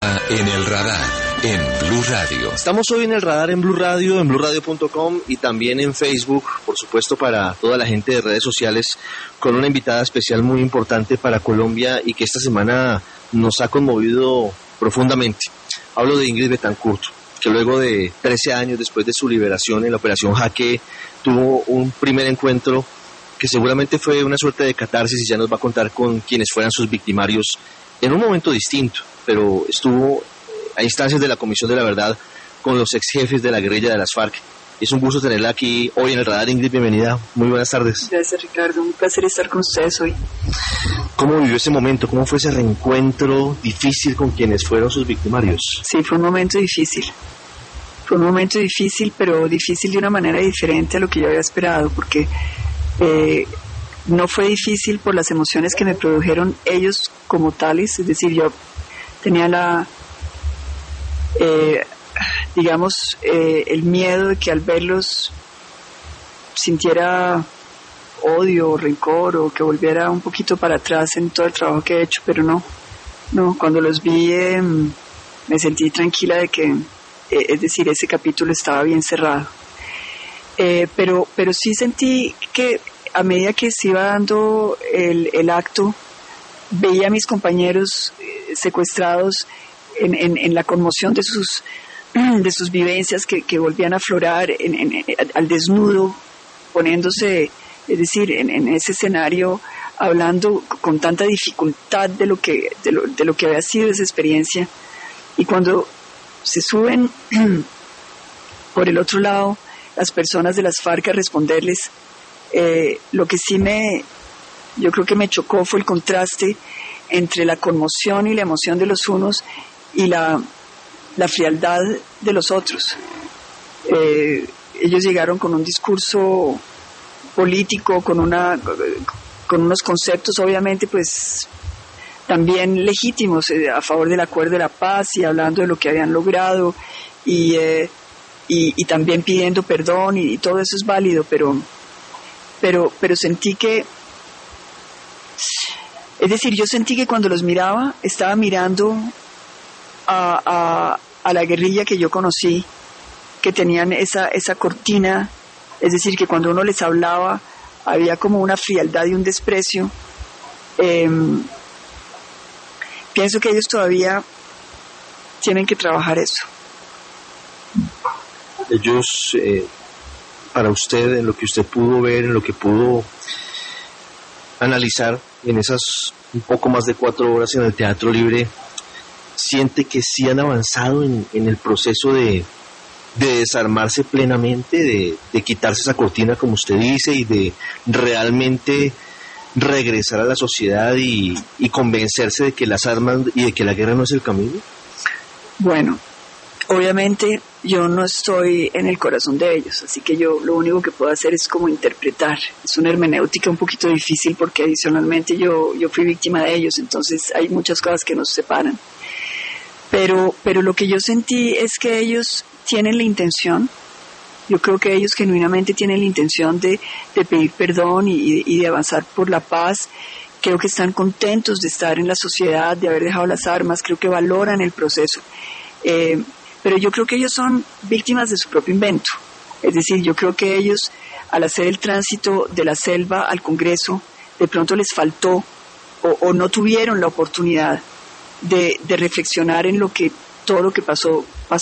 En el radar, en Blue Radio. Estamos hoy en el radar en Blue Radio, en BlueRadio.com y también en Facebook, por supuesto para toda la gente de redes sociales, con una invitada especial muy importante para Colombia y que esta semana nos ha conmovido profundamente. Hablo de Ingrid Betancourt, que luego de 13 años después de su liberación en la Operación Jaque, tuvo un primer encuentro que seguramente fue una suerte de catarsis y ya nos va a contar con quienes fueran sus victimarios en un momento distinto, pero estuvo a instancias de la Comisión de la Verdad con los ex jefes de la guerrilla de las FARC. Es un gusto tenerla aquí hoy en el radar. Ingrid, bienvenida. Muy buenas tardes. Gracias, Ricardo. Un placer estar con ustedes hoy. ¿Cómo vivió ese momento? ¿Cómo fue ese reencuentro difícil con quienes fueron sus victimarios? Sí, fue un momento difícil. Fue un momento difícil, pero difícil de una manera diferente a lo que yo había esperado, porque no fue difícil por las emociones que me produjeron ellos como tales. Es decir, yo tenía el miedo de que al verlos sintiera odio o rencor o que volviera un poquito para atrás en todo el trabajo que he hecho, pero no, cuando los vi me sentí tranquila de que, es decir, ese capítulo estaba bien cerrado, pero sí sentí que a medida que se iba dando el acto, veía a mis compañeros secuestrados en la conmoción de sus vivencias que volvían a aflorar al desnudo, poniéndose, es decir, en ese escenario, hablando con tanta dificultad de lo que había sido esa experiencia. Y cuando se suben por el otro lado las personas de las FARC a responderles, lo que sí yo creo que me chocó fue el contraste entre la conmoción y la emoción de los unos y la frialdad de los otros. Ellos llegaron con un discurso político, con unos conceptos obviamente pues también legítimos, a favor del acuerdo de la paz y hablando de lo que habían logrado y también pidiendo perdón y todo eso es válido, pero sentí que, es decir, yo sentí que cuando los miraba estaba mirando a la guerrilla que yo conocí, que tenían esa cortina, es decir, que cuando uno les hablaba había como una frialdad y un desprecio. Pienso que ellos todavía tienen que trabajar eso. Ellos, para usted, en lo que usted pudo ver, en lo que pudo analizar en esas un poco más de 4 horas en el Teatro Libre, ¿siente que sí han avanzado en el proceso de desarmarse plenamente, de quitarse esa cortina, como usted dice, y de realmente regresar a la sociedad y convencerse de que las armas y de que la guerra no es el camino? Bueno, obviamente yo no estoy en el corazón de ellos, así que yo lo único que puedo hacer es como interpretar. Es una hermenéutica un poquito difícil porque adicionalmente yo fui víctima de ellos, entonces hay muchas cosas que nos separan. Pero lo que yo sentí es que ellos tienen la intención, yo creo que ellos genuinamente tienen la intención de pedir perdón y de avanzar por la paz. Creo que están contentos de estar en la sociedad, de haber dejado las armas, creo que valoran el proceso. Pero yo creo que ellos son víctimas de su propio invento. Es decir, yo creo que ellos, al hacer el tránsito de la selva al Congreso, de pronto les faltó o no tuvieron la oportunidad de reflexionar en todo lo que pasó.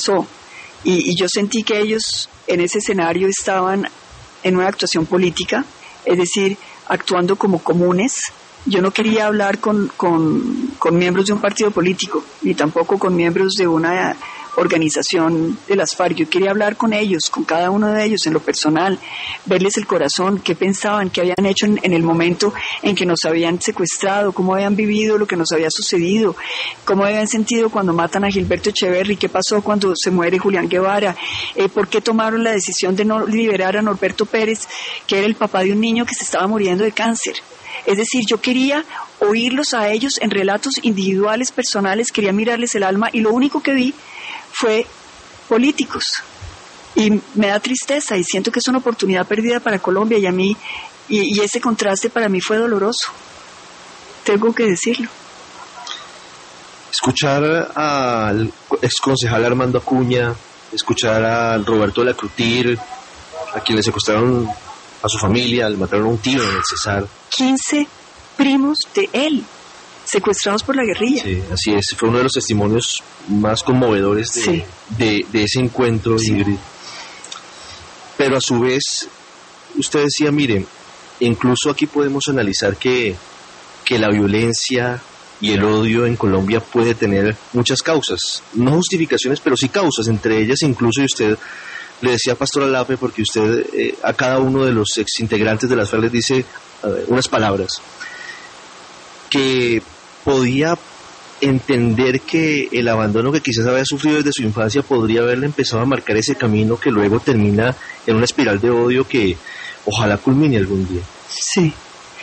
Y yo sentí que ellos en ese escenario estaban en una actuación política, es decir, actuando como comunes. Yo no quería hablar con miembros de un partido político, ni tampoco con miembros de una organización de las FARC. Yo quería hablar con ellos, con cada uno de ellos en lo personal, verles el corazón, qué pensaban, qué habían hecho en el momento en que nos habían secuestrado, cómo habían vivido lo que nos había sucedido, cómo habían sentido cuando matan a Gilberto Echeverry, qué pasó cuando se muere Julián Guevara, por qué tomaron la decisión de no liberar a Norberto Pérez, que era el papá de un niño que se estaba muriendo de cáncer. Es decir, yo quería oírlos a ellos en relatos individuales, personales, quería mirarles el alma y lo único que vi fue políticos. Y me da tristeza y siento que es una oportunidad perdida para Colombia y a mí, y ese contraste para mí fue doloroso. Tengo que decirlo. escuchar al exconcejal Armando Acuña, escuchar a Roberto de la Crutir, a quien le secuestraron a su familia, le mataron a un tío en el Cesar. 15 primos de él secuestrados por la guerrilla. Sí, así es. Fue uno de los testimonios más conmovedores de ese encuentro, sí. Ingrid. Pero a su vez, usted decía, mire, incluso aquí podemos analizar que la violencia y el odio en Colombia puede tener muchas causas, no justificaciones, pero sí causas, entre ellas incluso, y usted le decía a Pastor Alape, porque usted a cada uno de los exintegrantes de las FARC les dice unas palabras, que podía entender que el abandono que quizás había sufrido desde su infancia podría haberle empezado a marcar ese camino que luego termina en una espiral de odio que ojalá culmine algún día. Sí,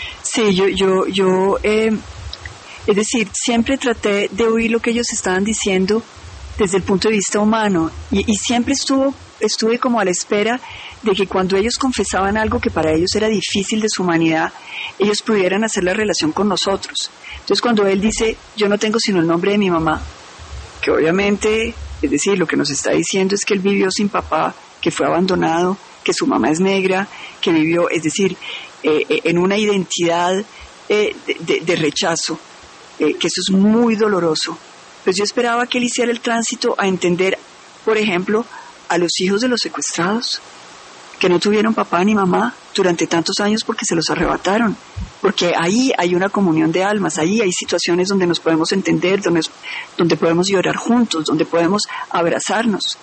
yo es decir, siempre traté de oír lo que ellos estaban diciendo desde el punto de vista humano y siempre estuve como a la espera de que cuando ellos confesaban algo que para ellos era difícil de su humanidad, ellos pudieran hacer la relación con nosotros. Entonces cuando él dice, yo no tengo sino el nombre de mi mamá, que obviamente, es decir, lo que nos está diciendo es que él vivió sin papá, que fue abandonado, que su mamá es negra, que vivió, es decir, en una identidad de rechazo, que eso es muy doloroso. Pues yo esperaba que él hiciera el tránsito a entender, por ejemplo, a los hijos de los secuestrados, que no tuvieron papá ni mamá durante tantos años porque se los arrebataron, porque ahí hay una comunión de almas, ahí hay situaciones donde nos podemos entender, donde podemos llorar juntos, donde podemos abrazarnos.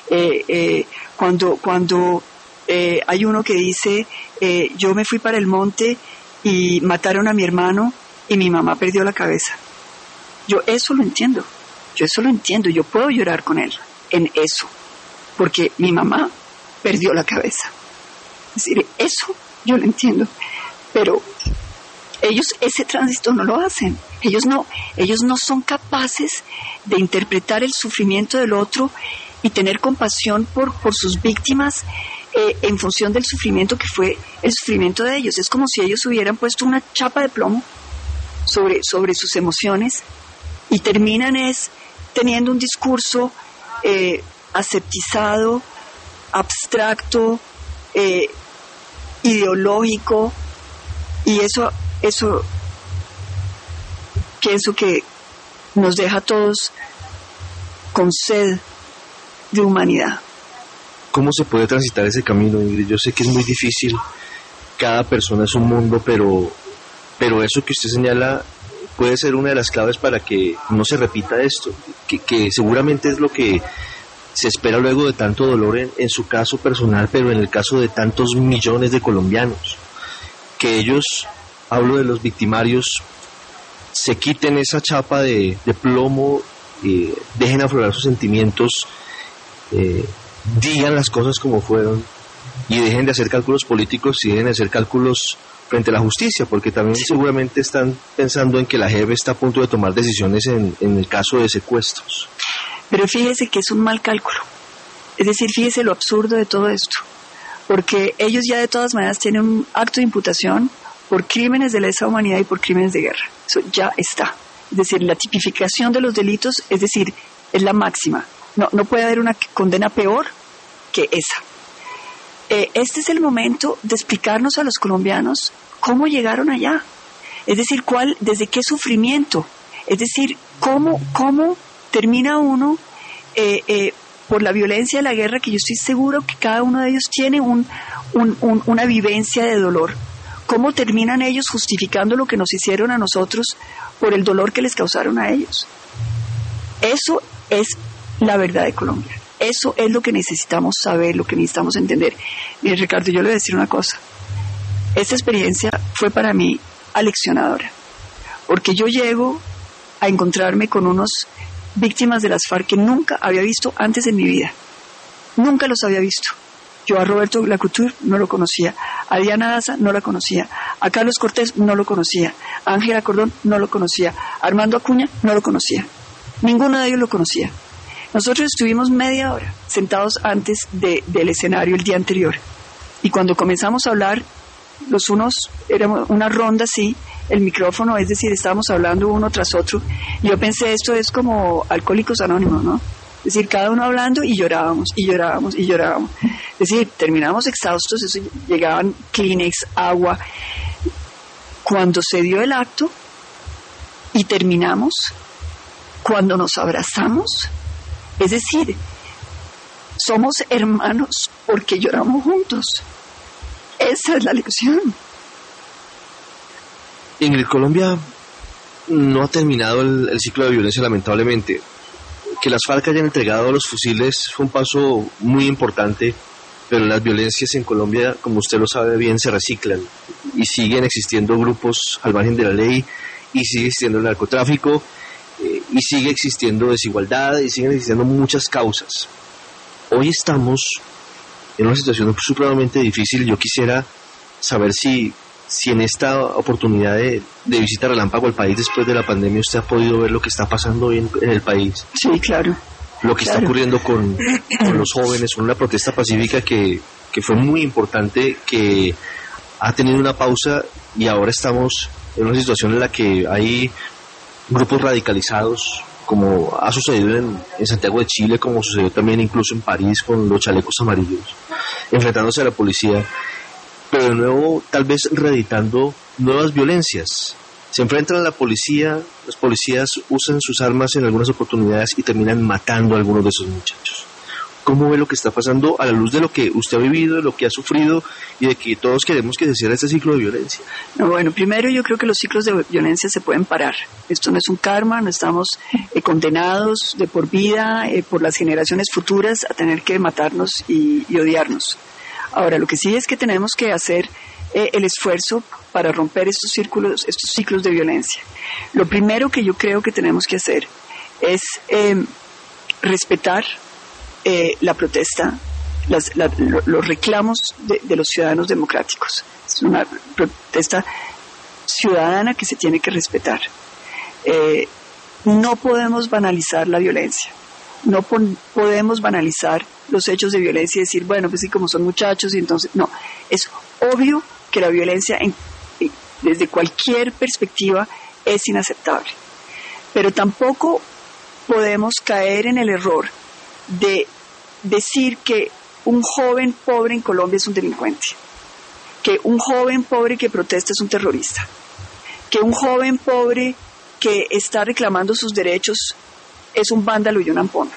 Cuando hay uno que dice, yo me fui para el monte y mataron a mi hermano y mi mamá perdió la cabeza. Yo eso lo entiendo, yo puedo llorar con él en eso, porque mi mamá perdió la cabeza. Es decir, eso yo lo entiendo, pero ellos ese tránsito no lo hacen. Ellos no son capaces de interpretar el sufrimiento del otro y tener compasión por sus víctimas en función del sufrimiento que fue el sufrimiento de ellos. Es como si ellos hubieran puesto una chapa de plomo sobre sus emociones y terminan teniendo un discurso aseptizado, abstracto, ideológico, y eso pienso que nos deja a todos con sed de humanidad. ¿Cómo se puede transitar ese camino, Ingrid? Yo sé que es muy difícil, cada persona es un mundo, pero eso que usted señala puede ser una de las claves para que no se repita esto, que seguramente es lo que se espera luego de tanto dolor en su caso personal, pero en el caso de tantos millones de colombianos, que ellos, hablo de los victimarios, se quiten esa chapa de plomo, dejen aflorar sus sentimientos, digan las cosas como fueron y dejen de hacer cálculos políticos y dejen de hacer cálculos frente a la justicia, porque también seguramente están pensando en que la JEP está a punto de tomar decisiones en el caso de secuestros. Pero fíjese que es un mal cálculo. Es decir, fíjese lo absurdo de todo esto. Porque ellos ya de todas maneras tienen un acto de imputación por crímenes de lesa humanidad y por crímenes de guerra. Eso ya está. Es decir, la tipificación de los delitos, es decir, es la máxima. No puede haber una condena peor que esa. Este es el momento de explicarnos a los colombianos cómo llegaron allá. Es decir, desde qué sufrimiento. Es decir, cómo termina uno por la violencia de la guerra, que yo estoy seguro que cada uno de ellos tiene una vivencia de dolor. ¿Cómo terminan ellos justificando lo que nos hicieron a nosotros por el dolor que les causaron a ellos? Eso es la verdad de Colombia. Eso es lo que necesitamos saber, lo que necesitamos entender. Mire, Ricardo, yo le voy a decir una cosa. Esta experiencia fue para mí aleccionadora, porque yo llego a encontrarme con unos víctimas de las FARC que nunca había visto antes en mi vida. Nunca los había visto. Yo a Roberto Lacouture no lo conocía, a Diana Daza no la conocía, a Carlos Cortés no lo conocía, a Ángela Cordón no lo conocía, a Armando Acuña no lo conocía. Ninguno de ellos lo conocía. Nosotros estuvimos media hora sentados antes del escenario el día anterior, y cuando comenzamos a hablar, los unos éramos una ronda así, el micrófono, es decir, estábamos hablando uno tras otro. Y yo pensé, esto es como Alcohólicos Anónimos, ¿no? Es decir, cada uno hablando y llorábamos, y llorábamos, y llorábamos. Es decir, terminamos exhaustos, eso, llegaban Kleenex, agua. Cuando se dio el acto y terminamos, cuando nos abrazamos, es decir, somos hermanos porque lloramos juntos. Esa es la lección. En Colombia no ha terminado el ciclo de violencia, lamentablemente. Que las FARC hayan entregado los fusiles fue un paso muy importante, pero las violencias en Colombia, como usted lo sabe bien, se reciclan y siguen existiendo grupos al margen de la ley, y sigue existiendo el narcotráfico, y sigue existiendo desigualdad, y siguen existiendo muchas causas. Hoy estamos en una situación supremamente difícil. Yo quisiera saber si en esta oportunidad de visita relámpago al país después de la pandemia usted ha podido ver lo que está pasando hoy en el país. Sí, claro. Lo que está ocurriendo con los jóvenes, con una protesta pacífica que fue muy importante, que ha tenido una pausa, y ahora estamos en una situación en la que hay grupos radicalizados, como ha sucedido en Santiago de Chile, como sucedió también incluso en París con los chalecos amarillos, enfrentándose a la policía, pero de nuevo tal vez reeditando nuevas violencias. Se enfrentan a la policía, los policías usan sus armas en algunas oportunidades y terminan matando a algunos de esos muchachos. ¿Cómo ve lo que está pasando a la luz de lo que usted ha vivido, de lo que ha sufrido y de que todos queremos que se cierre este ciclo de violencia? Bueno, primero yo creo que los ciclos de violencia se pueden parar. Esto no es un karma, no estamos condenados de por vida por las generaciones futuras a tener que matarnos y odiarnos. Ahora, lo que sí es que tenemos que hacer el esfuerzo para romper estos ciclos de violencia. Lo primero que yo creo que tenemos que hacer es respetar la protesta, los reclamos de los ciudadanos democráticos. Es una protesta ciudadana que se tiene que respetar. No podemos banalizar la violencia, no podemos banalizar los hechos de violencia y decir, bueno, pues sí, como son muchachos, y entonces, no, es obvio que la violencia desde cualquier perspectiva es inaceptable, pero tampoco podemos caer en el error de decir que un joven pobre en Colombia es un delincuente, que un joven pobre que protesta es un terrorista, que un joven pobre que está reclamando sus derechos es un vándalo y un ampón.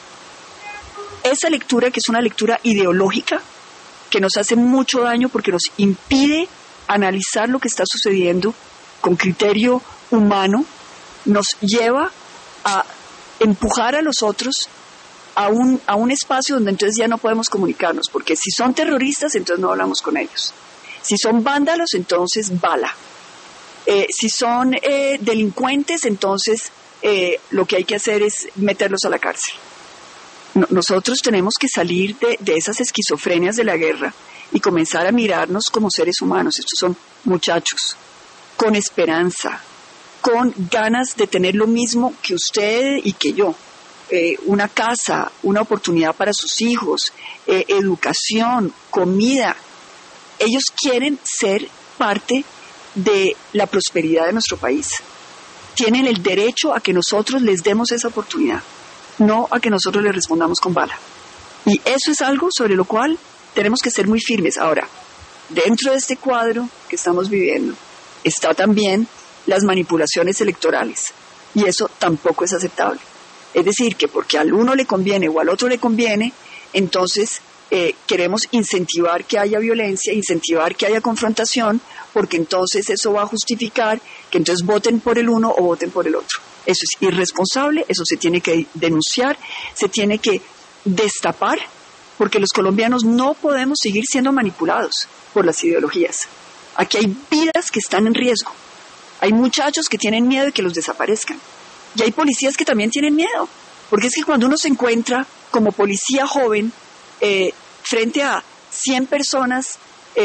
Esa lectura, que es una lectura ideológica, que nos hace mucho daño porque nos impide analizar lo que está sucediendo con criterio humano, nos lleva a empujar a los otros a un espacio donde entonces ya no podemos comunicarnos, porque si son terroristas, entonces no hablamos con ellos. Si son vándalos, entonces bala. Si son delincuentes, entonces lo que hay que hacer es meterlos a la cárcel. Nosotros tenemos que salir de esas esquizofrenias de la guerra y comenzar a mirarnos como seres humanos. Estos son muchachos con esperanza, con ganas de tener lo mismo que usted y que yo. Una casa, una oportunidad para sus hijos, educación, comida. Ellos quieren ser parte de la prosperidad de nuestro país. Tienen el derecho a que nosotros les demos esa oportunidad, no a que nosotros les respondamos con bala. Y eso es algo sobre lo cual tenemos que ser muy firmes. Ahora, dentro de este cuadro que estamos viviendo está también las manipulaciones electorales, y eso tampoco es aceptable. Es decir, que porque al uno le conviene o al otro le conviene, entonces queremos incentivar que haya violencia, incentivar que haya confrontación, porque entonces eso va a justificar que entonces voten por el uno o voten por el otro. Eso es irresponsable, eso se tiene que denunciar, se tiene que destapar, porque los colombianos no podemos seguir siendo manipulados por las ideologías. Aquí hay vidas que están en riesgo, hay muchachos que tienen miedo de que los desaparezcan. Y hay policías que también tienen miedo, porque es que cuando uno se encuentra como policía joven frente a 100 personas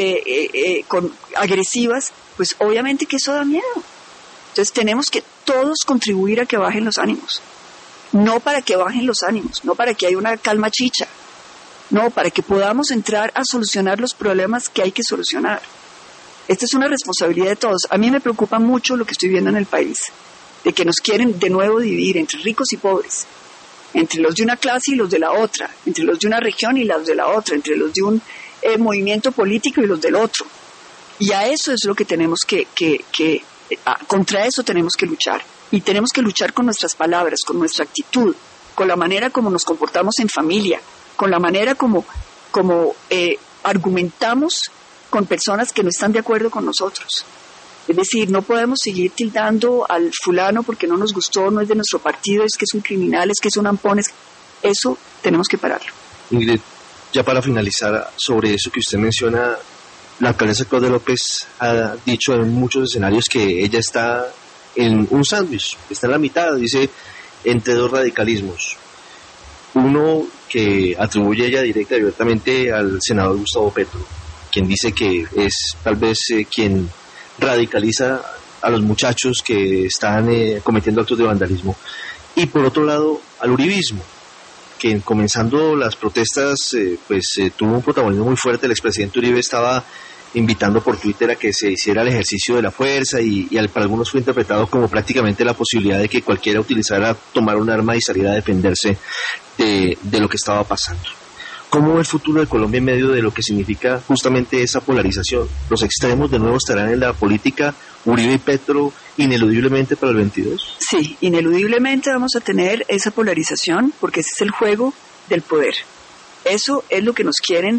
agresivas, pues obviamente que eso da miedo. Entonces tenemos que todos contribuir a que bajen los ánimos, no para que bajen los ánimos, no para que haya una calma chicha, no, para que podamos entrar a solucionar los problemas que hay que solucionar. Esta es una responsabilidad de todos. A mí me preocupa mucho lo que estoy viendo en el país, de que nos quieren de nuevo dividir entre ricos y pobres, entre los de una clase y los de la otra, entre los de una región y los de la otra, entre los de un movimiento político y los del otro. Y a eso es lo que tenemos contra eso tenemos que luchar. Y tenemos que luchar con nuestras palabras, con nuestra actitud, con la manera como nos comportamos en familia, con la manera como argumentamos con personas que no están de acuerdo con nosotros. Es decir, no podemos seguir tildando al fulano porque no nos gustó, no es de nuestro partido, es que es un criminal, es que es un ampón. Eso tenemos que pararlo. Ingrid, ya para finalizar, sobre eso que usted menciona, la alcaldesa Claudia López ha dicho en muchos escenarios que ella está en un sándwich, está en la mitad, dice, entre dos radicalismos. Uno que atribuye ella directa y abiertamente al senador Gustavo Petro, quien dice que es tal vez quien radicaliza a los muchachos que están cometiendo actos de vandalismo. Y por otro lado, al uribismo, que comenzando las protestas tuvo un protagonismo muy fuerte. El expresidente Uribe estaba invitando por Twitter a que se hiciera el ejercicio de la fuerza y para algunos fue interpretado como prácticamente la posibilidad de que cualquiera utilizara tomar un arma y salir a defenderse de lo que estaba pasando. ¿Cómo ve el futuro de Colombia en medio de lo que significa justamente esa polarización? ¿Los extremos de nuevo estarán en la política, Uribe y Petro, ineludiblemente para el 22? Sí, ineludiblemente vamos a tener esa polarización porque ese es el juego del poder. Eso es lo que nos quieren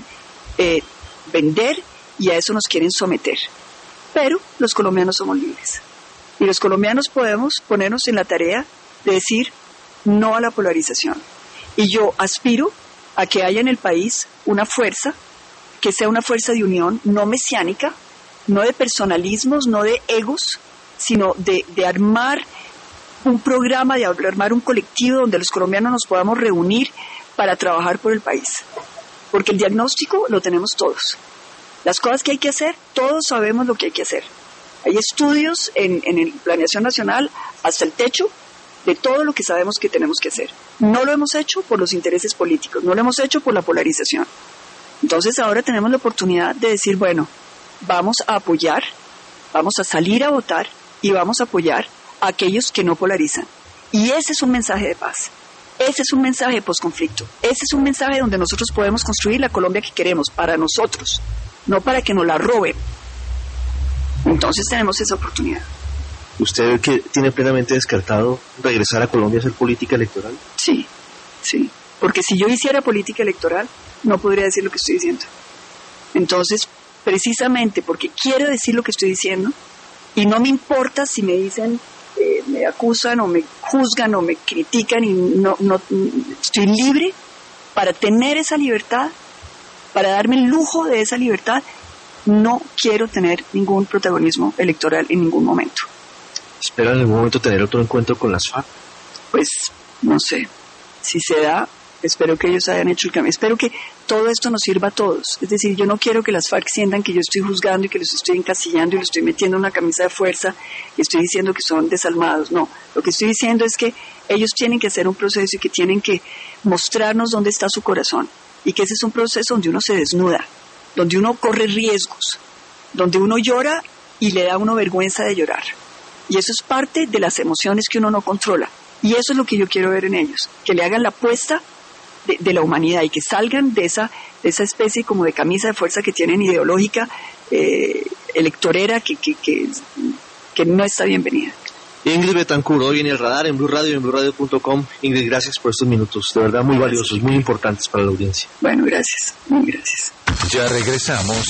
vender y a eso nos quieren someter. Pero los colombianos somos libres. Y los colombianos podemos ponernos en la tarea de decir no a la polarización. Y yo aspiro a que haya en el país una fuerza, que sea una fuerza de unión, no mesiánica, no de personalismos, no de egos, sino de armar un programa, de armar un colectivo donde los colombianos nos podamos reunir para trabajar por el país. Porque el diagnóstico lo tenemos todos. Las cosas que hay que hacer, todos sabemos lo que hay que hacer. Hay estudios en Planeación Nacional hasta el techo de todo lo que sabemos que tenemos que hacer. No lo hemos hecho por los intereses políticos, no lo hemos hecho por la polarización. Entonces ahora tenemos la oportunidad de decir, bueno, vamos a apoyar, vamos a salir a votar y vamos a apoyar a aquellos que no polarizan. Y ese es un mensaje de paz, ese es un mensaje de posconflicto, ese es un mensaje donde nosotros podemos construir la Colombia que queremos para nosotros, no para que nos la roben. Entonces tenemos esa oportunidad. ¿Usted que tiene plenamente descartado regresar a Colombia a hacer política electoral? Sí, porque si yo hiciera política electoral no podría decir lo que estoy diciendo. Entonces, precisamente porque quiero decir lo que estoy diciendo y no me importa si me dicen, me acusan o me juzgan o me critican y no estoy libre para tener esa libertad, para darme el lujo de esa libertad. No quiero tener ningún protagonismo electoral en ningún momento. ¿Espera en algún momento tener otro encuentro con las FARC? Pues no sé, si se da, espero que ellos hayan hecho el cambio, espero que todo esto nos sirva a todos. Es decir, yo no quiero que las FARC sientan que yo estoy juzgando y que los estoy encasillando y los estoy metiendo en una camisa de fuerza y estoy diciendo que son desalmados. No, lo que estoy diciendo es que ellos tienen que hacer un proceso y que tienen que mostrarnos dónde está su corazón y que ese es un proceso donde uno se desnuda, donde uno corre riesgos, donde uno llora y le da a uno vergüenza de llorar. Y eso es parte de las emociones que uno no controla. Y eso es lo que yo quiero ver en ellos, que le hagan la apuesta de la humanidad y que salgan de esa especie como de camisa de fuerza que tienen ideológica, electorera, que no está bienvenida. Ingrid Betancourt, hoy en el radar, en Blue Radio y en BlueRadio.com. Ingrid, gracias por estos minutos, de verdad muy valiosos, muy importantes para la audiencia. Bueno, gracias, muy gracias. Ya regresamos